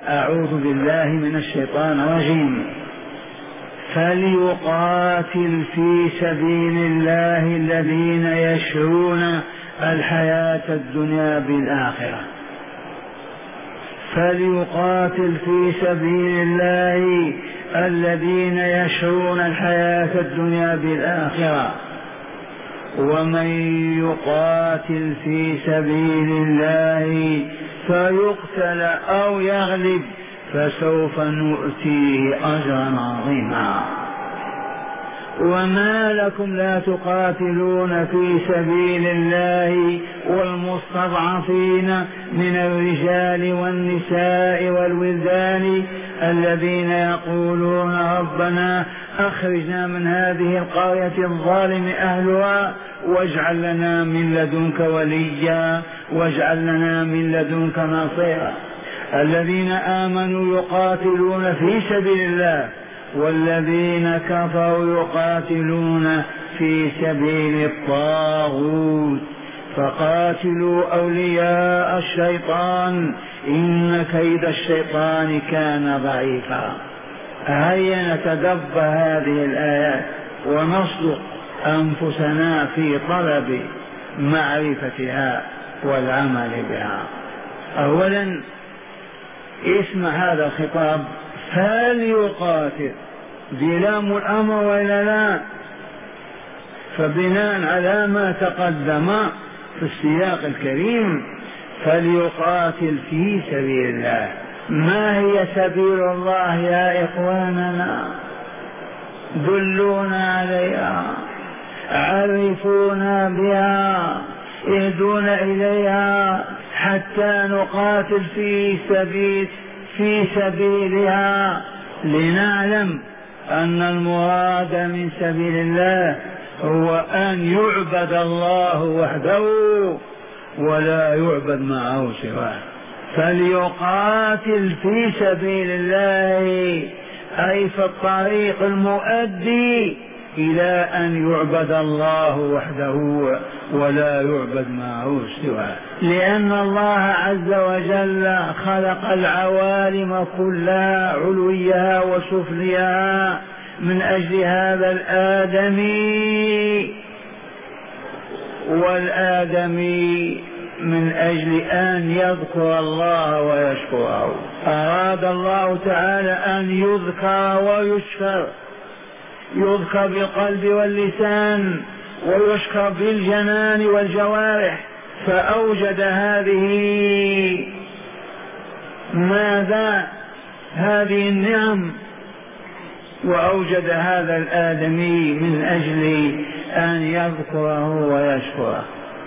أعوذ بالله من الشيطان الرجيم. فليقاتل في سبيل الله الذين يشرون الحياة الدنيا بالآخرة. فليقاتل في سبيل الله الذين يشرون الحياة الدنيا بالآخرة. ومن يقاتل في سبيل الله فيقتل أو يغلب فسوف نؤتيه أجرا عظيما. وما لكم لا تقاتلون في سبيل الله والمستضعفين من الرجال والنساء والولدان الذين يقولون ربنا أخرجنا من هذه القرية الظالم أهلها واجعل لنا من لدنك وليا واجعل لنا من لدنك نصيرا. الذين آمنوا يقاتلون في سبيل الله والذين كفروا يقاتلون في سبيل الطاغوت فقاتلوا أولياء الشيطان إن كيد الشيطان كان ضعيفا. هيا نتدبر هذه الآيات ونصدق أنفسنا في طلب معرفتها والعمل بها. أولا اسم هذا الخطاب فليقاتل بلام الأمر وإلا لا؟ فبناء على ما تقدم في السياق الكريم فليقاتل في سبيل الله. ما هي سبيل الله يا إخواننا؟ دلونا عليها، عرفونا بها، اهدونا إليها حتى نقاتل في سبيلها لنعلم أن المراد من سبيل الله هو أن يعبد الله وحده ولا يعبد معه سواه. فليقاتل في سبيل الله أي في الطريق المؤدي إلى أن يعبد الله وحده ولا يعبد معه سواه. لأن الله عز وجل خلق العوالم كلها علويها وسفلها من أجل هذا الآدمي، والآدمي من أجل أن يذكر الله ويشكره. أراد الله تعالى أن يذكر ويشكر، يذكر بالقلب واللسان ويشكر بالجنان والجوارح، فأوجد هذه هذه النعم وأوجد هذا الآدمي من أجل أن يذكره ويشكره.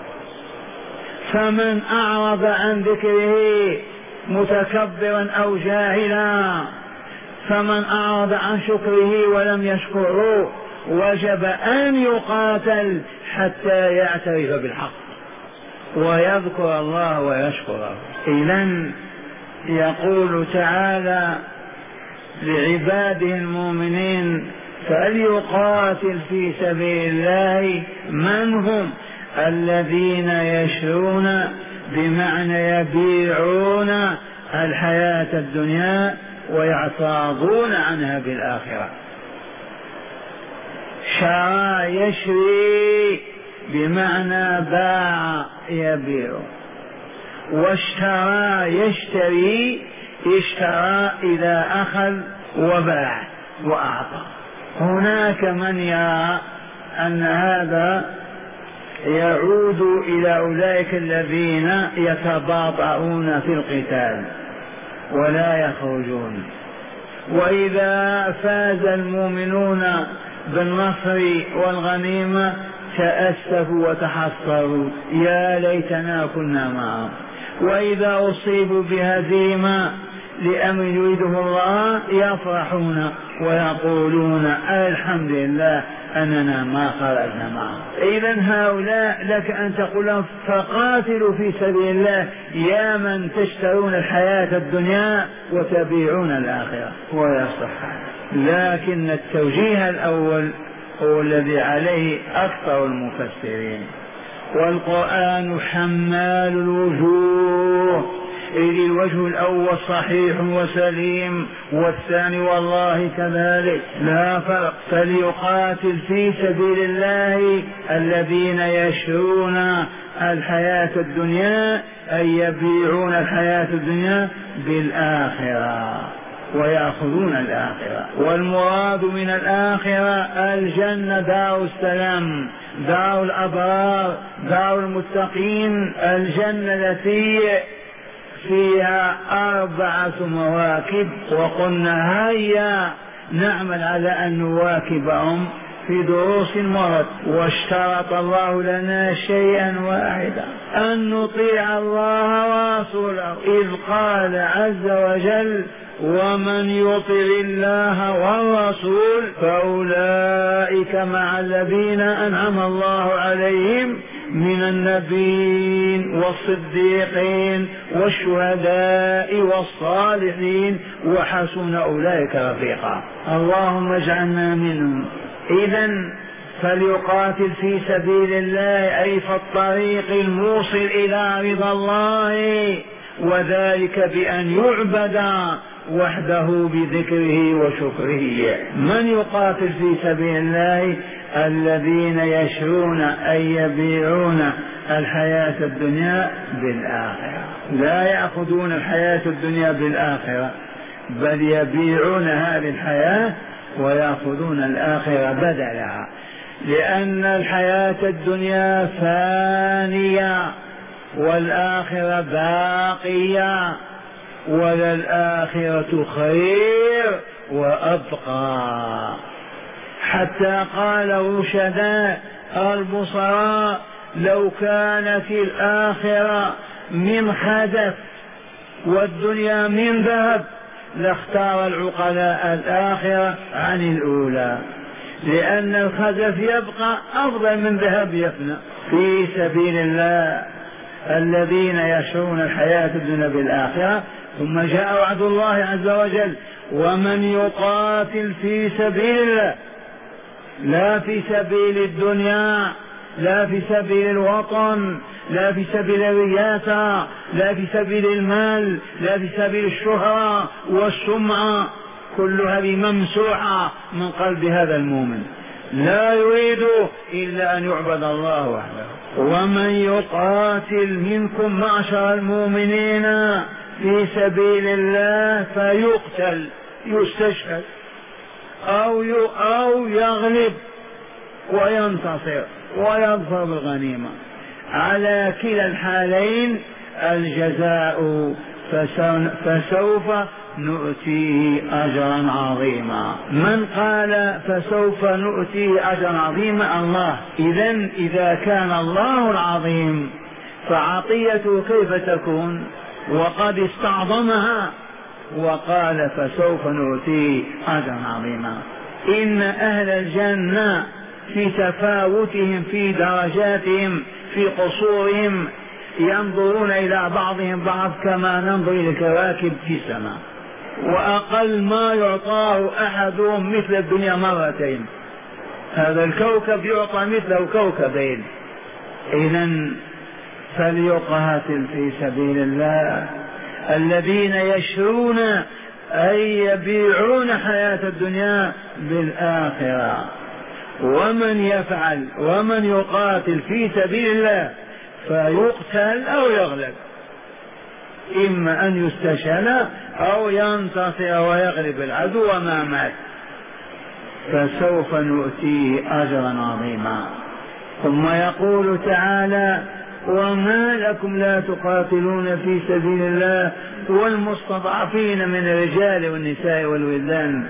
فمن أعرض عن ذكره متكبرا أو جاهلا، فمن أعرض عن شكره ولم يشكره وجب أن يقاتل حتى يعترف بالحق ويذكر الله ويشكره. إذن يقول تعالى لعباده المؤمنين فليقاتل في سبيل الله من هم؟ الذين يشرون بمعنى يبيعون الحياة الدنيا ويعتاضون عنها بالآخرة. شرى يشري بمعنى باع يبيع، واشترى يشتري اشترى إذا أخذ وباع وأعطى. هناك من يرى أن هذا يعود إلى أولئك الذين يتباطؤون في القتال ولا يخرجون، وإذا فاز المؤمنون بالنصر والغنيمة تأسفوا وتحسروا يا ليتنا كنا معهم، وإذا أصيبوا بهزيمة لأمر يريده الله يفرحون ويقولون الحمد لله أننا ما خرجنا معهم. إذن هؤلاء لك أن تقول لهم فقاتلوا في سبيل الله يا من تشترون الحياة الدنيا وتبيعون الآخرة ويصح. لكن التوجيه الأول هو الذي عليه أكثر المفسرين، والقرآن حمال الوجوه إذ الوجه الأول صحيح وسليم والثاني والله كذلك، لا فرق. فليقاتل في سبيل الله الذين يشرون الحياة الدنيا، أي يبيعون الحياة الدنيا بالآخرة ويأخذون الآخرة. والمراد من الآخرة الجنة، دار السلام، دار الأبرار، دار المتقين، الجنة التي فيها 4 مواكب، وقلنا هيا نعمل على أن نواكبهم في دروس مرت. واشترط الله لنا شيئا واحدا، أن نطيع الله ورسوله، إذ قال عز وجل: ومن يطع الله والرسول فأولئك مع الذين أنعم الله عليهم من النبيين والصديقين والشهداء والصالحين وحسن أولئك رفيقا. اللهم اجعلنا منهم. إذن فليقاتل في سبيل الله، أي في الطريق الموصل إلى رضا الله، وذلك بأن يعبد وحده بذكره وشكره. من يقاتل في سبيل الله؟ الذين يشرون أي يبيعون الحياة الدنيا بالآخرة، لا يأخذون الحياة الدنيا بالآخرة، بل يبيعون هذه الحياة ويأخذون الآخرة بدلها، لأن الحياة الدنيا فانية والآخرة باقية، وللآخرة خير وأبقى. حتى قال رشداء البصراء: لو كانت الآخرة من خزف والدنيا من ذهب لاختار العقلاء الآخرة عن الأولى، لأن الخزف يبقى أفضل من ذهب يفنى. في سبيل الله الذين يشرون الحياة الدنيا بالآخرة. ثم جاء وعد الله عز وجل: ومن يقاتل في سبيل الله، لا في سبيل الدنيا، لا في سبيل الوطن، لا في سبيل الرياسة، لا في سبيل المال، لا في سبيل الشهرة والسمعة، كل هذه ممسوحة من قلب هذا المؤمن، لا يريد إلا أن يعبد الله وحده. ومن يقاتل منكم معشر المؤمنين في سبيل الله فيقتل، يستشهد، أو يغلب وينتصر ويظفر بالغنيمة، على كلا الحالين الجزاء فسوف نؤتيه أجرا عظيما. من قال فسوف نؤتيه أجرا عظيما؟ الله. إذن إذا كان الله العظيم فعطيته كيف تكون؟ وقد استعظمها وقال فسوف نؤتيه أجرا عظيما. إن أهل الجنة في تفاوتهم في درجاتهم في قصورهم ينظرون إلى بعضهم بعض كما ننظر إلى الكواكب في السماء، وأقل ما يعطاه أحدهم مثل الدنيا مرتين، هذا الكوكب يعطى مثله كوكبين. إذن فليقاتل في سبيل الله الذين يشرون أي يبيعون حياة الدنيا بالآخرة. ومن يفعل ومن يقاتل في سبيل الله فيقتل أو يغلب، إما أن يستشهد أو ينتصر ويغلب العدو وما مات، فسوف نؤتيه أجرا عظيما. ثم يقول تعالى: وما لكم لا تقاتلون في سبيل الله والمستضعفين من الرجال والنساء والولدان.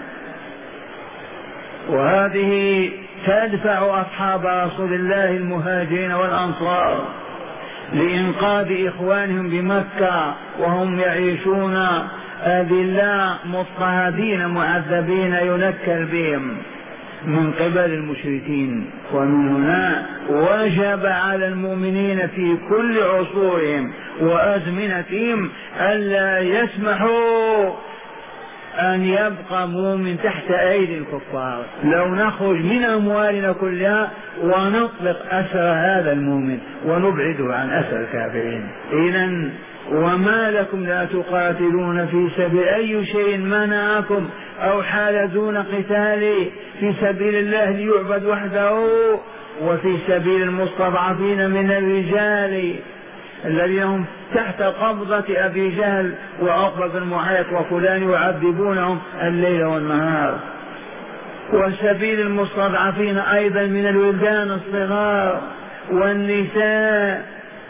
وهذه تدفع أصحاب رسول الله المهاجرين والأنصار لإنقاذ إخوانهم بمكة وهم يعيشون أذلاء مضطهدين معذبين ينكل بهم من قبل المشركين. ومن هنا وجب على المؤمنين في كل عصورهم وأزمنتهم ألا يسمحوا أن يبقى مؤمن تحت أيدي الكفار. لو نخرج من أموالنا كلها ونطلق أسر هذا المؤمن ونبعده عن أسر الكافرين. إذن وما لكم لا تقاتلون في سبيل أي شيء منعكم أو حال دون قتال في سبيل الله ليعبد وحده وفي سبيل المستضعفين من الرجال الذين هم تحت قبضة أبي جهل وعقبة بن معيط وفلان يعذبونهم الليل والنهار، وسبيل المستضعفين أيضا من الولدان الصغار والنساء.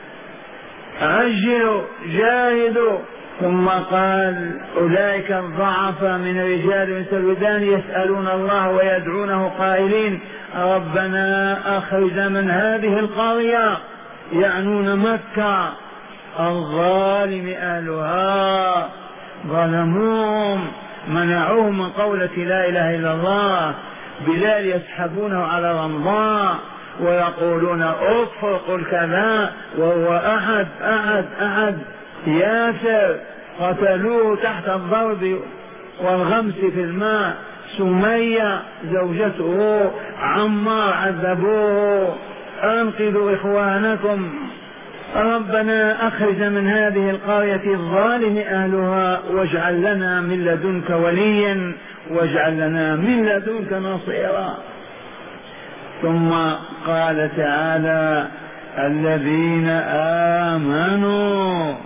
عجلوا جاهدوا. ثم قال أولئك الضعفاء من الرجال ونساء الولدان يسألون الله ويدعونه قائلين ربنا أخرجنا من هذه القرية، يعنون مكة، الظالم أهلها، ظلموهم منعوهم من قولة لا إله إلا الله. بلال يسحبونه على رمضان ويقولون افرقوا الكذا وهو أحد أحد أحد. ياسر قتلوه تحت الضرب والغمس في الماء. سمية زوجته عمار عذبوه. أنقذوا إخوانكم. ربنا أخرج من هذه القرية الظالم أهلها واجعل لنا من لدنك وليا واجعل لنا من لدنك نصيرا. ثم قال تعالى الذين آمنوا.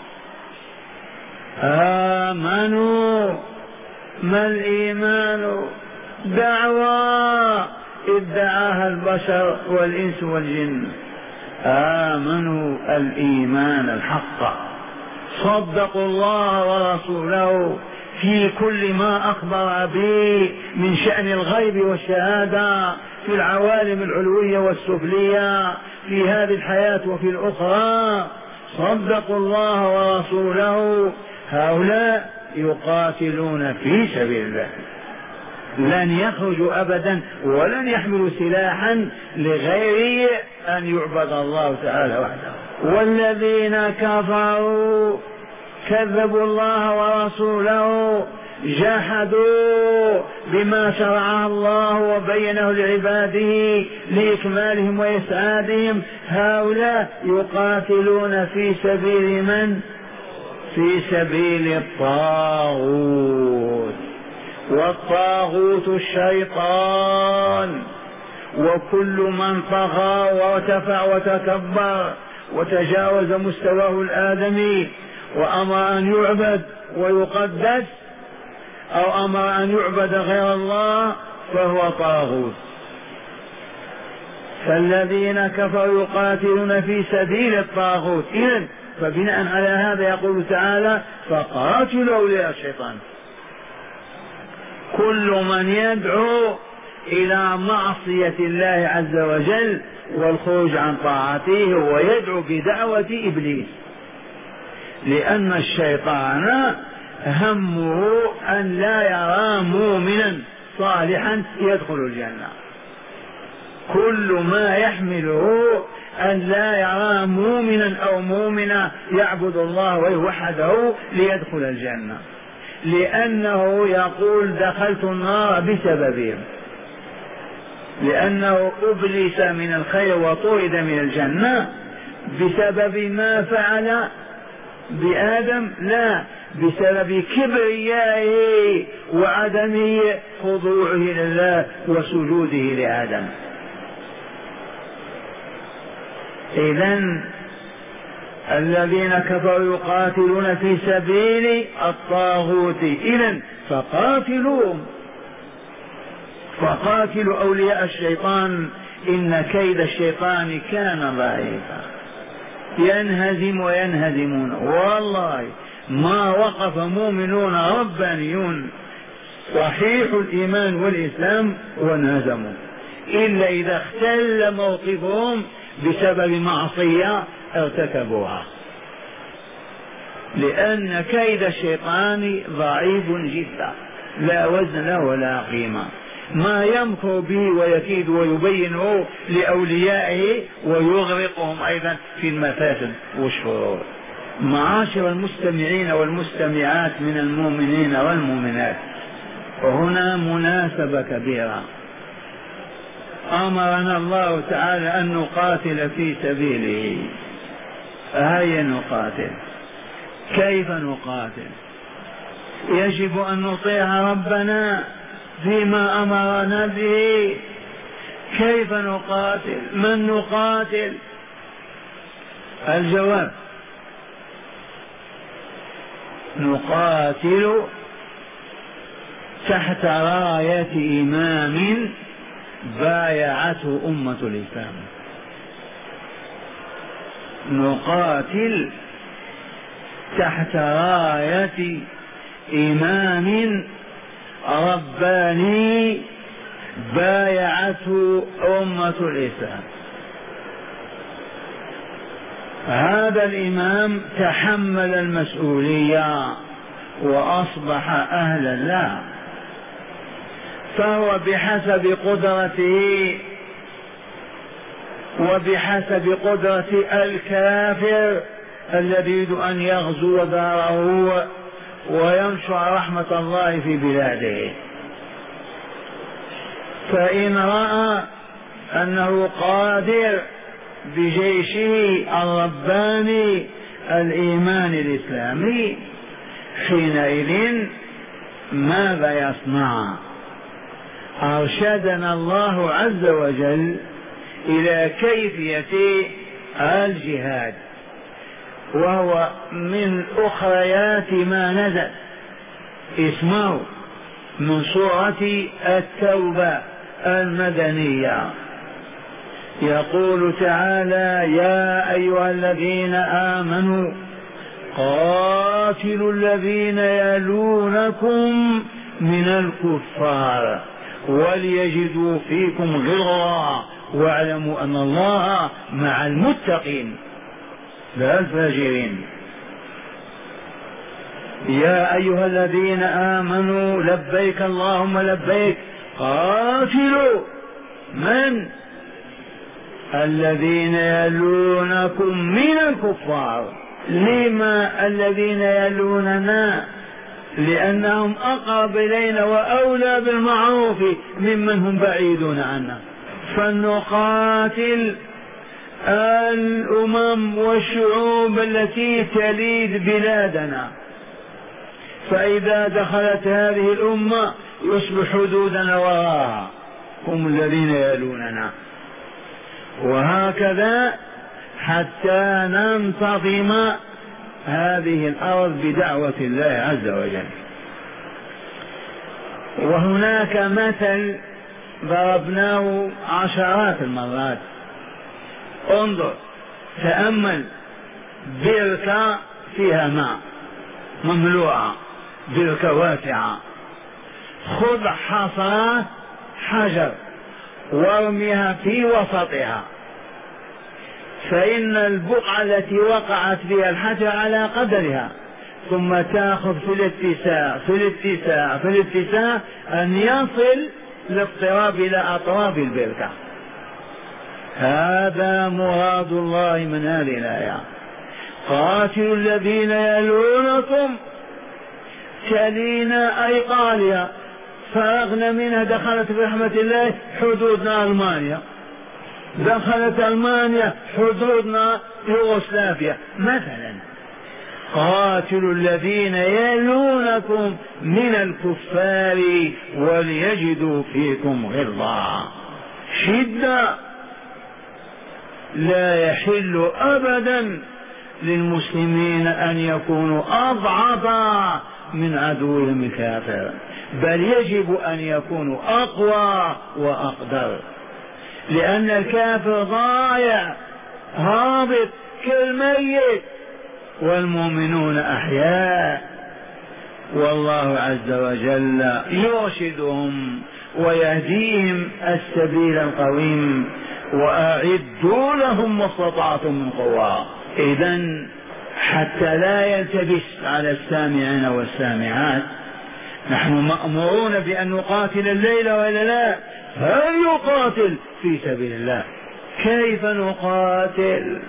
ما الإيمان؟ دعوة ادعاها البشر والإنس والجن. آمنوا الإيمان الحق، صدقوا الله ورسوله في كل ما أخبر به من شأن الغيب والشهادة في العوالم العلوية والسفلية في هذه الحياة وفي الأخرى. صدقوا الله ورسوله. هؤلاء يقاتلون في سبيل الله، لن يخرجوا أبدا ولن يحملوا سلاحا لغير أن يعبد الله تعالى وحده. والذين كفروا كذبوا الله ورسوله، جحدوا بما شرعه الله وبينه لعباده لإكمالهم وإسعادهم. هؤلاء يقاتلون في سبيل من؟ في سبيل الطاغوت، والطاغوت الشيطان. وكل من طغى وارتفع وتكبر وتجاوز مستواه الآدمي وأمر أن يعبد ويقدس أو أمر أن يعبد غير الله فهو طاغوت. فالذين كفروا يقاتلون في سبيل الطاغوت. إذن فبناء على هذا يقول تعالى فقاتلوا أولياء الشيطان. كل من يدعو إلى معصية الله عز وجل والخروج عن طاعته ويدعو بدعوة إبليس، لأن الشيطان همه أن لا يرى مؤمنا صالحا يدخل الجنة. كل ما يحمله أن لا يرى مؤمنا أو مؤمنة يعبد الله ويوحده ليدخل الجنة، لأنه يقول دخلت النار بسببهم، لأنه أبلس من الخير وطرد من الجنة بسبب ما فعل بآدم، لا بسبب كبريائه وعدم خضوعه لله وسجوده لآدم. إذن الذين كفروا يقاتلون في سبيل الطاغوت. إذن فقاتلوا أولياء الشيطان إن كيد الشيطان كان ضعيفا. ينهزم وينهزمون. والله ما وقف مؤمنون ربانيون صحيح الإيمان والإسلام وانهزموا إلا إذا اختل موقفهم بسبب معصية ارتكبوها، لأن كيد الشيطان ضعيف جدا لا وزن له ولا قيمة. ما يمكر به ويكيد ويبينه لأوليائه ويغرقهم أيضا في المفاسد والشرور. معاشر المستمعين والمستمعات من المؤمنين والمؤمنات، وهنا مناسبة كبيرة. أمرنا الله تعالى أن نقاتل في سبيله، هيا نقاتل. كيف نقاتل؟ يجب أن نطيع ربنا فيما أمرنا به. كيف نقاتل؟ من نقاتل؟ الجواب: نقاتل تحت راية إمام بايعته أمة الإسلام. نقاتل تحت راية إمام رباني بايعته أمة الإسلام. هذا الإمام تحمل المسؤولية وأصبح أهلا لها، فهو بحسب قدرته وبحسب قدرة الكافر الذي يريد أن يغزو داره وينشر رحمة الله في بلاده، فإن رأى أنه قادر بجيشه الرباني الإيمان الإسلامي، حينئذ ماذا يصنع؟ أرشدنا الله عز وجل إلى كيفية الجهاد، وهو من أخريات ما نزل. اسمه من سورة التوبة المدنية، يقول تعالى: يا أيها الذين آمنوا قاتلوا الذين يلونكم من الكفار وليجدوا فيكم غلظة واعلموا أن الله مع المتقين لا الفاجرين. يا أيها الذين آمنوا لبيك اللهم لبيك قاتلوا من؟ الذين يلونكم من الكفار. لما الذين يلوننا؟ لأنهم أقرب إلينا وأولى بالمعروف ممن هم بعيدون عنا. فلنقاتل الأمم والشعوب التي تليد بلادنا، فإذا دخلت هذه الأمة يصبح حدودنا وراها، هم الذين يلوننا، وهكذا حتى ننتظم هذه الأرض بدعوة الله عز وجل. وهناك مثل ضربناه عشرات المرات. انظر، تأمل بركة فيها ماء مملوءة، بركة واسعة، خذ حصى حجر وارميها في وسطها، فإن البقعة التي وقعت فيها الحجر على قدرها، ثم تأخذ في الاتساع أن يصل الاضطراب إلى أطراف البركة. هذا مراد الله من هذه الآية. قاتلوا الذين يلونكم، تلينا أي قاليا، فرغنا منها، دخلت برحمة الله حدودنا ألمانيا، دخلت ألمانيا حدودنا يوغوسلافيا مثلا. قاتلوا الذين يلونكم من الكفار وليجدوا فيكم غلظة، شدة. لا يحل أبدا للمسلمين أن يكونوا أضعف من عدوهم الكافر، بل يجب أن يكونوا أقوى وأقدر، لأن الكافر ضايع هابط كالميت والمؤمنون أحياء، والله عز وجل يرشدهم ويهديهم السبيل القويم. وأعدوا لهم ما استطعتم من قوة. إذن حتى لا يلتبس على السامعين والسامعات، نحن مأمورون بأن نقاتل الليل وإلا لا؟ هل يقاتل في سبيل الله؟ كيف نقاتل؟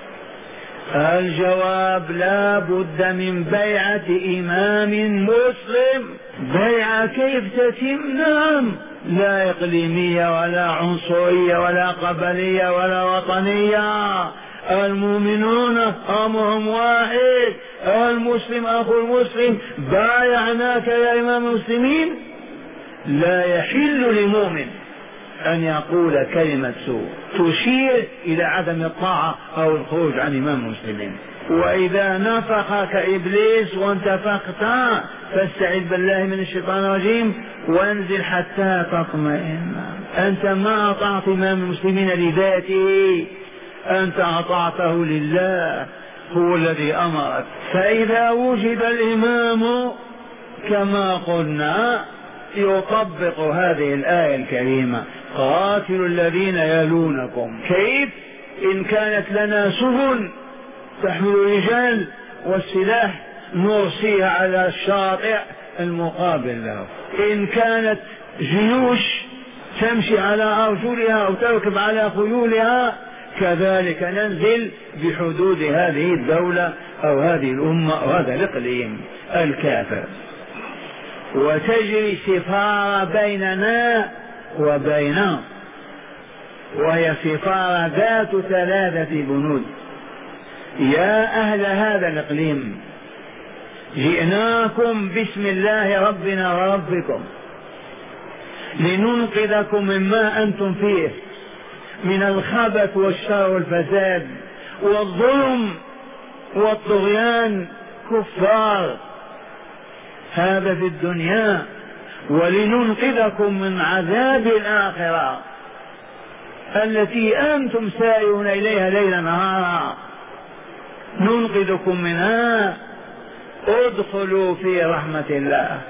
الجواب: لا بد من بيعة إمام مسلم. بيعة كيف تتم؟ نعم، لا إقليمية ولا عنصرية ولا قبلية ولا وطنية، المؤمنون أمرهم واحد، المسلم أخو المسلم بايعناك يا إمام المسلمين. لا يحل لمؤمن أن يقول كلمة سوء تشير إلى عدم الطاعة أو الخروج عن إمام المسلمين. وإذا نفخك إبليس وانتفخت فاستعذ بالله من الشيطان الرجيم وانزل حتى تطمئن. أنت ما أطعت إمام المسلمين لذاته، أنت أطعته لله، هو الذي أمرك. فإذا وجد الإمام كما قلنا يطبق هذه الآية الكريمة: قاتلوا الذين يلونكم. كيف؟ إن كانت لنا سفن تحمل رجال والسلاح نرسيها على الشاطئ المقابل له، إن كانت جيوش تمشي على أرجلها أو تركب على خيولها كذلك ننزل بحدود هذه الدولة أو هذه الأمة أو هذا الإقليم الكافر، وتجري سفارة بيننا وبينه، وهي سفارة ذات 3 بنود. يا أهل هذا الإقليم جئناكم باسم الله ربنا وربكم لننقذكم مما أنتم فيه من الخبث والشر والفساد والظلم والطغيان، كفار هذا في الدنيا، ولننقذكم من عذاب الآخرة التي أنتم سائرون إليها ليلا نهارا، ننقذكم منها. ادخلوا في رحمة الله،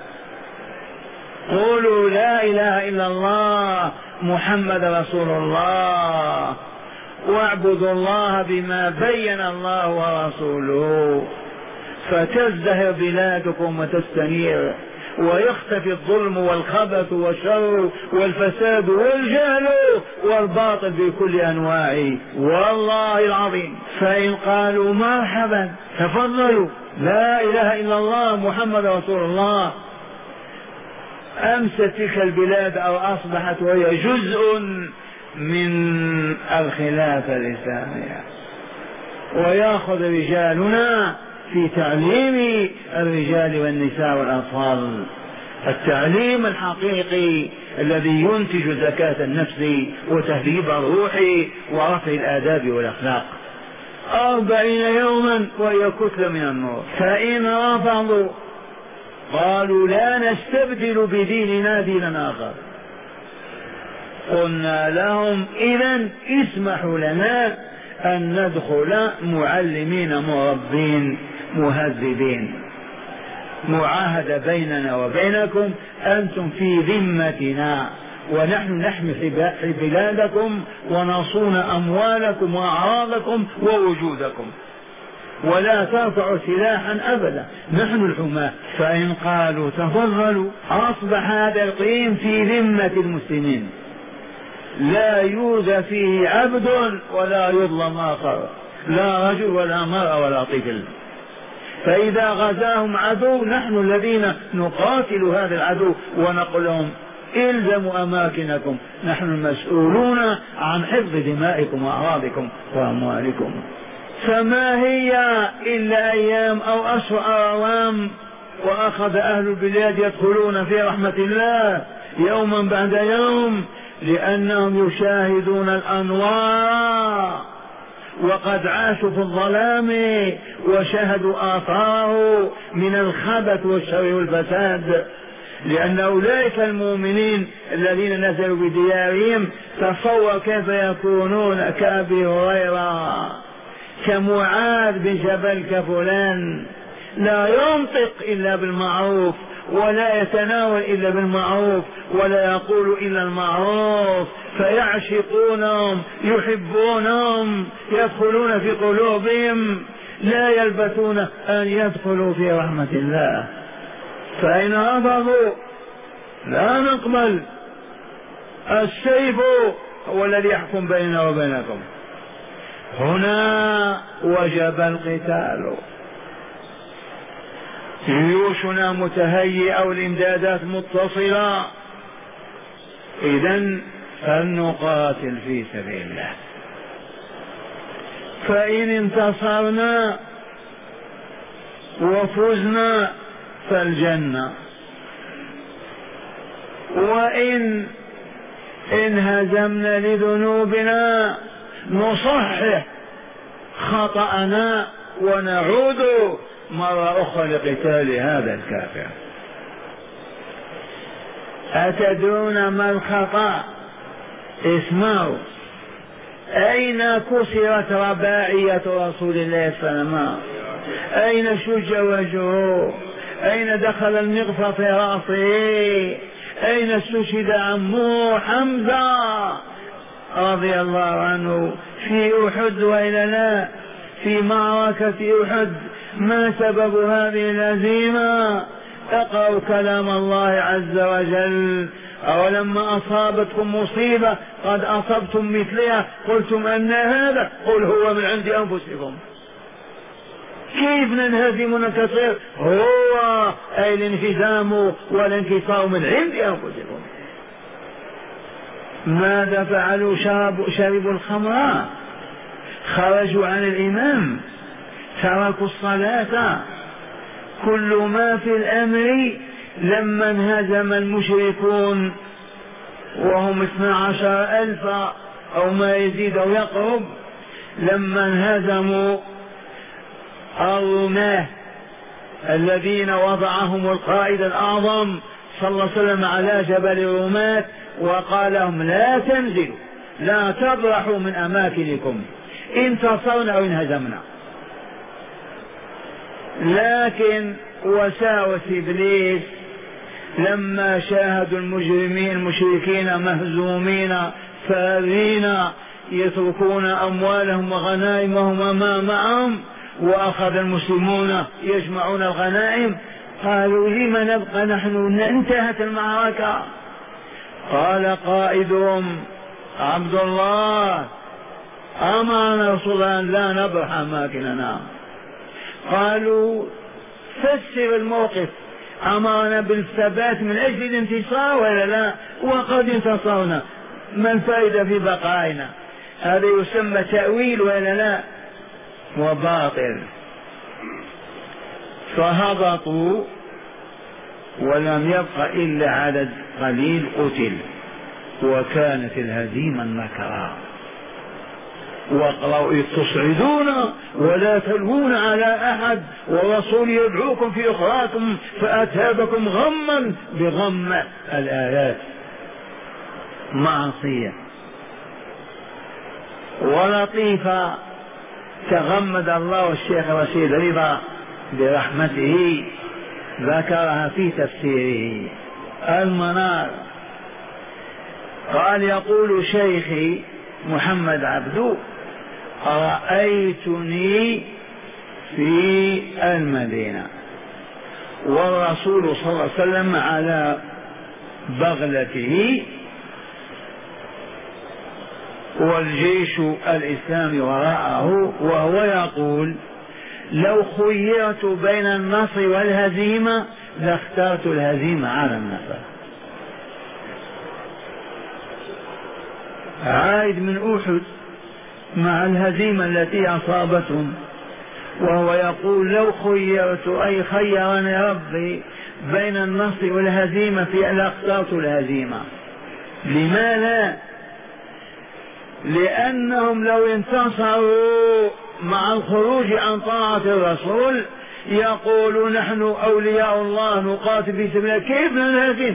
قولوا لا إله إلا الله محمد رسول الله، واعبدوا الله بما بين الله ورسوله، فتزدهر بلادكم وتستنير ويختفي الظلم والخبث والشر والفساد والجهل والباطل بكل أنواعه والله العظيم. فإن قالوا مرحبا تفضلوا لا إله إلا الله محمد رسول الله، أمست تلك البلاد أو أصبحت وهي جزء من الخلافة الإسلامية. ويأخذ رجالنا في تعليم الرجال والنساء والأطفال التعليم الحقيقي الذي ينتج زكاة النفس وتهذيب الروح ورفع الآداب والأخلاق. 40 يوما وهي كتلة من النور. فإن رفضوا قالوا لا نستبدل بديننا دينا آخر، قلنا لهم إذن اسمحوا لنا أن ندخل معلمين مربين مهذبين، معاهدة بيننا وبينكم، أنتم في ذمتنا ونحن نحمي بلادكم ونصون أموالكم وأعراضكم ووجودكم، ولا ترفعوا سلاحا أبدا، نحن الحماة. فإن قالوا تفضلوا أصبح هذا الإقليم في ذمة المسلمين، لا يوجد فيه عبد ولا يظلم آخر، لا رجل ولا مرأة ولا طفل. فإذا غزاهم عدو نحن الذين نقاتل هذا العدو ونقول لهم الزموا أماكنكم، نحن المسؤولون عن حفظ دمائكم وأعراضكم وأموالكم. فما هي إلا أيام أو أشهر أو أعوام وأخذ أهل البلاد يدخلون في رحمة الله يوما بعد يوم، لأنهم يشاهدون الأنوار وقد عاشوا في الظلام وشاهدوا آثاره من الخبث والشر والفساد. لأن أولئك المؤمنين الذين نزلوا بديارهم تصور كيف يكونون كأبي هريرة كمعاذ بن جبل كفلان، لا ينطق إلا بالمعروف ولا يتناول إلا بالمعروف ولا يقول إلا المعروف، فيعشقونهم يحبونهم يدخلون في قلوبهم، لا يلبثون أن يدخلوا في رحمة الله. فإن رفضوا لا نقبل، السيف هو الذي يحكم بيننا وبينكم. هنا وجب القتال، جيوشنا متهيئة والإمدادات متصلة، إذن فلنقاتل في سبيل الله. فإن انتصرنا وفزنا فالجنة، وإن انهزمنا لذنوبنا نصحح خطأنا ونعود مرة أخرى لقتال هذا الكافر. أتدرون ما الخطأ؟ اسمعوا. أين كسرت رباعية رسول الله صلى الله عليه وسلم؟ أين شج وجهه؟ أين دخل المغفر في رأسه؟ أين استشهد عمه حمزة رضي الله عنه في أحد وإلا لا؟ في معركة أحد. ما سبب هذه الهزيمة؟ اقرأوا كلام الله عز وجل: أولما أصابتكم مصيبة قد أصبتم مثلها قلتم أن هذا؟ قل هو من عند أنفسكم. كيف ننهزم وننتصر؟ هو أي الانهزام والانكسار من عند أنفسكم. ماذا فعلوا؟ شربوا الخمر، خرجوا عن الإمام، تركوا الصلاة. كل ما في الأمر لما انهزم المشركون وهم 12,000 أو ما يزيد أو يقرب، لما انهزموا الرماة الذين وضعهم القائد الأعظم صلى الله عليه وسلم على جبل الرماة وقال لهم: لا تنزلوا، لا تبرحوا من أماكنكم، انتصرنا أو انهزمنا. لكن وساوس إبليس لما شاهدوا المشركين مهزومين فارين يتركون أموالهم وغنائمهم وما معهم، وأخذ المسلمون يجمعون الغنائم، قالوا: لم نبقى نحن؟ انتهت المعركة. قال قائدهم عبد الله: أمرنا رسول الله لا نبرح أماكننا. قالوا: فسر الموقف، أمرنا بالثبات من أجل الانتصار ولا لا؟ وقد انتصرنا، ما الفائدة في بقائنا؟ هذا يسمى تأويل ولا لا؟ وباطل. فهبطوا ولم يبق إلا عدد قليل قتل، وكانت الهزيمة النكرة. واقرأوا: إذ تصعدون ولا تلوون على أحد والرسول يدعوكم في أخراكم فأتابكم غما بغم. الآيات معصية. ولطيفة تغمد الله الشيخ رشيد رضا برحمته، ذكرها في تفسيره المنار. قال: يقول شيخي محمد عبدو: رأيتني في المدينة والرسول صلى الله عليه وسلم على بغلته والجيش الإسلامي وراءه، وهو يقول: لو خيرت بين النصر والهزيمة لاخترت الهزيمة على النصر. عائد من أحد مع الهزيمة التي أصابتهم، وهو يقول: لو خيرت، أي خيرني ربي بين النصر والهزيمة لاخترت الهزيمة. لماذا؟ لأنهم لو انتصروا مع الخروج عن طاعة الرسول يقول: نحن أولياء الله نقاتل في سبيل الله، كيف ننهزم؟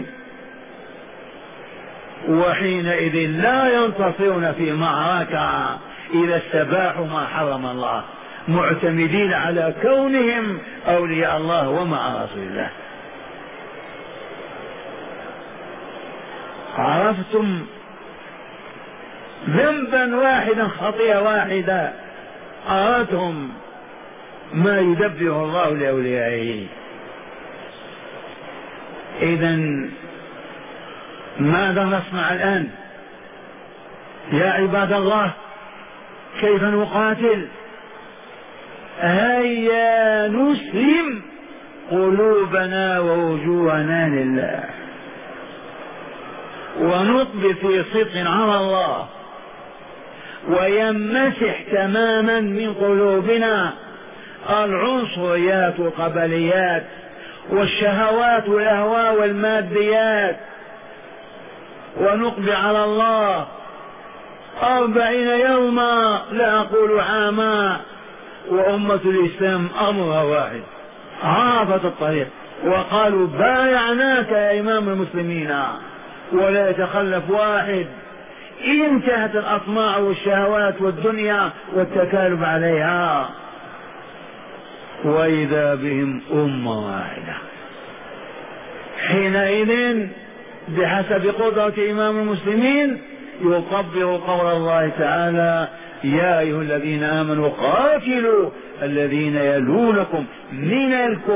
وحينئذ لا ينتصرون في معركة إذا استباحوا ما حرم الله، معتمدين على كونهم أولياء الله ومع رسول الله. عرفتم؟ ذنبا واحدا، خطيئة واحدة أردتم ما يدبر الله لأوليائه. إذن ماذا نصنع الآن يا عباد الله؟ كيف نقاتل؟ هيا نسلم قلوبنا ووجوهنا لله، ونقبل في صدق على الله، ويمسح تماما من قلوبنا العنصريات والقبليات والشهوات والأهواء والماديات، ونقبل على الله 40 يوما لا أقول عاما، وأمة الإسلام أمرها واحد، عرفت الطريق وقالوا بايعناك يا إمام المسلمين، ولا يتخلف واحد. انتهت الأطماع والشهوات والدنيا والتكالب عليها، وإذا بهم أمة واحدة. حينئذ بحسب قدرة إمام المسلمين يطبق قول الله تعالى: يا أيها الذين آمنوا قاتلوا الذين يلونكم من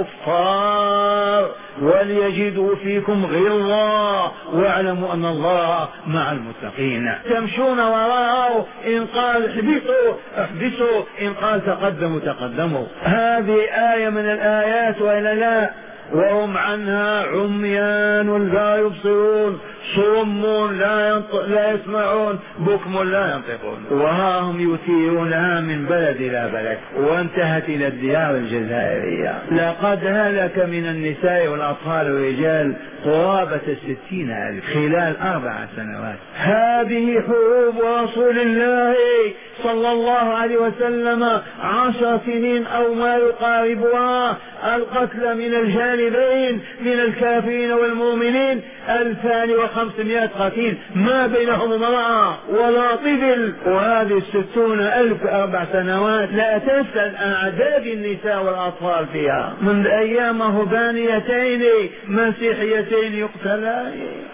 الكفار وليجدوا فيكم غلظة واعلموا أن الله مع المتقين. تمشون وراءه، إن قال احبسوا احبسوا، إن قال تقدموا تقدموا. هذه آية من الآيات وإلا لا؟ وهم عنها عميان لا يبصرون، صم لا يسمعون، بكم لا ينطقون. وها هم يثيرونها من بلد إلى بلد، وانتهت إلى الديار الجزائرية. لقد هلك من النساء والأطفال والرجال قرابة 60,000 خلال 4 سنوات. هذه حروب رسول الله صلى الله عليه وسلم 10 سنين أو ما يقاربها، القتل من الجانبين من الكافرين والمؤمنين 2500 قتيل، ما بينهم امرأة ولا طفل. وهذه 60,000 4 سنوات لا تسأل عن أعداد النساء والأطفال فيها، من أيام هبانيتين مسيحيتين يقتلان.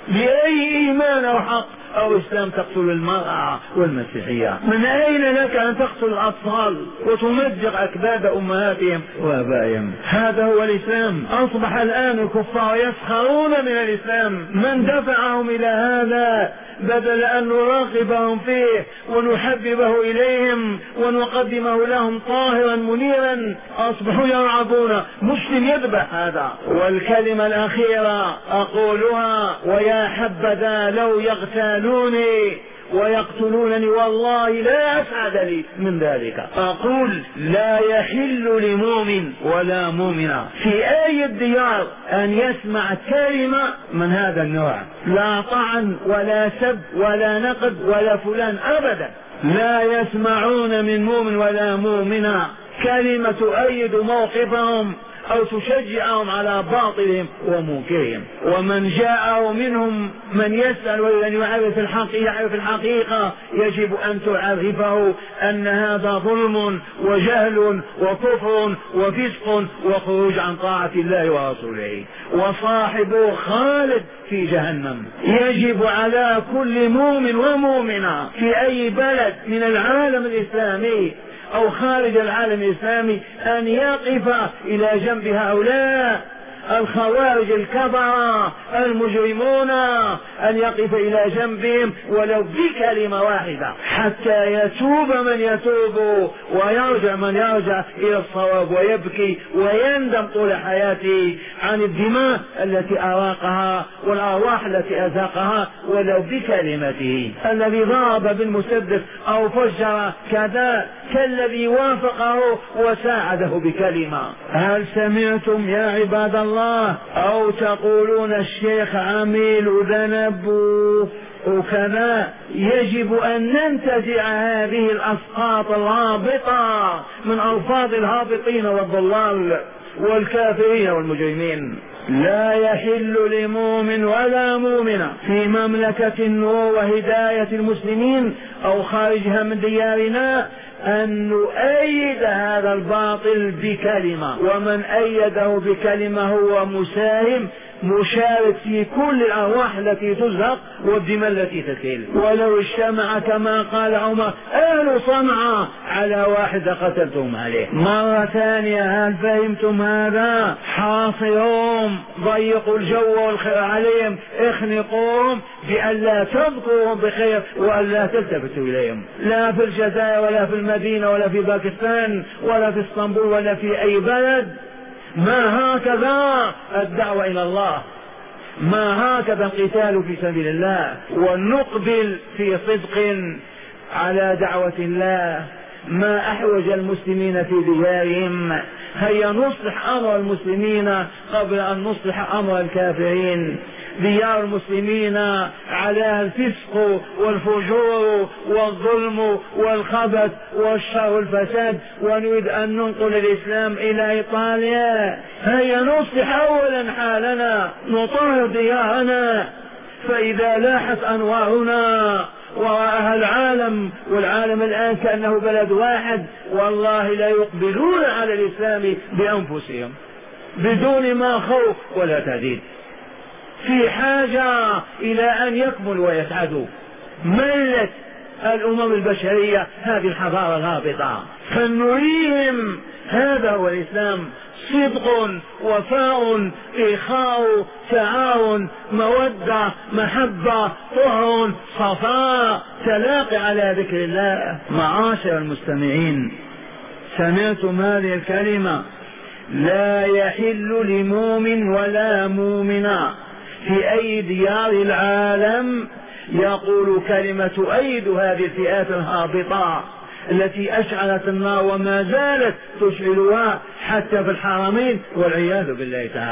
بأي إيمان أو حق أو إسلام تقتل المرأة والمسيحية؟ من أين لك أن تقتل الأطفال وتمزق أكباد أمهاتهم وآبائهم؟ هذا هو الإسلام. أصبح الآن الكفار يسخرون من الإسلام. من دفعهم إلى هذا؟ بدل أن نراقبهم فيه ونحببه إليهم ونقدمه لهم طاهرا منيرا، أصبحوا يرعبون. مسلم يذبح هذا. والكلمة الأخيرة أقولها: ويا حبذا لو يغتالوني ويقتلونني، والله لا أسعد لي من ذلك. أقول: لا يحل لمؤمن ولا مؤمنة في أي الديار أن يسمع كلمة من هذا النوع، لا طعن ولا سب ولا نقد ولا فلان أبدا. لا يسمعون من مؤمن ولا مؤمنة كلمة تؤيد موقفهم أو تشجعهم على باطلهم ومنكرهم. ومن جاءه منهم من يسأل ولن يعرف الحقيقة يجب أن تعرفه أن هذا ظلم وجهل وكفر وفسق وخروج عن طاعة الله ورسوله، وصاحبه خالد في جهنم. يجب على كل مؤمن ومؤمنة في أي بلد من العالم الإسلامي أو خارج العالم الإسلامي أن يقف إلى جنب هؤلاء الخوارج الكبرى المجرمون، أن يقف إلى جنبهم ولو بكلمة واحدة، حتى يتوب من يتوب ويرجع من يرجع إلى الصواب ويبكي ويندم طول حياته عن الدماء التي أراقها والأرواح التي أذاقها ولو بكلمته. الذي ضرب بالمسدس أو فجر كذا كالذي وافقه وساعده بكلمة. هل سمعتم يا عباد الله؟ أو تقولون الشيخ عميل ذنب وكذا؟ يجب أن ننتزع هذه الأسقاط الهابطة من ألفاظ الهابطين والضلال والكافرين والمجرمين. لا يحل لمؤمن ولا مؤمنة في مملكة النور وهداية المسلمين أو خارجها من ديارنا أن نؤيد هذا الباطل بكلمة، ومن أيده بكلمة هو مساهم مشارك في كل الأرواح التي تزهق والدماء التي تسيل. ولو اجتمع كما قال عمر أهل صنعاء على واحد قتلتهم عليه. مرة ثانية، هل فهمتم هذا؟ حاصرهم، ضيقوا الجو والخير عليهم، اخنقوهم بأن لا تذكرهم بخير وأن لا تلتفتوا إليهم، لا في الجزائر ولا في المدينة ولا في باكستان ولا في اسطنبول ولا في أي بلد. ما هكذا الدعوة إلى الله، ما هكذا القتال في سبيل الله، ونقبل في صدق على دعوة الله ما أحوج المسلمين في ديارهم. هيا نصلح أمر المسلمين قبل أن نصلح أمر الكافرين. ديار المسلمين على الفسق والفجور والظلم والخبث والشر والفساد، ونريد أن ننقل الإسلام إلى إيطاليا. هيا نصلح أولا حالنا، نطهر ديارنا، فإذا لاحت أنوارنا ورآها العالم، والعالم الآن كأنه بلد واحد، والله لا يقبلون على الإسلام بأنفسهم بدون ما خوف ولا تهديد. في حاجة إلى أن يكملوا ويسعدوا. ملت الأمم البشرية هذه الحضارة الهابطة، فنريهم هذا هو الإسلام: صدق، وفاء، إخاء، تعاون، مودة، محبة، طهر، صفاء، تلاقي على ذكر الله. معاشر المستمعين، سمعتم هذه الكلمة: لا يحل لمؤمن ولا مؤمنة في أي ديار العالم يقول كلمة تؤيد هذه الفئات الهابطة التي أشعلت النار وما زالت تشعلها حتى في الحرمين، والعياذ بالله تعالى.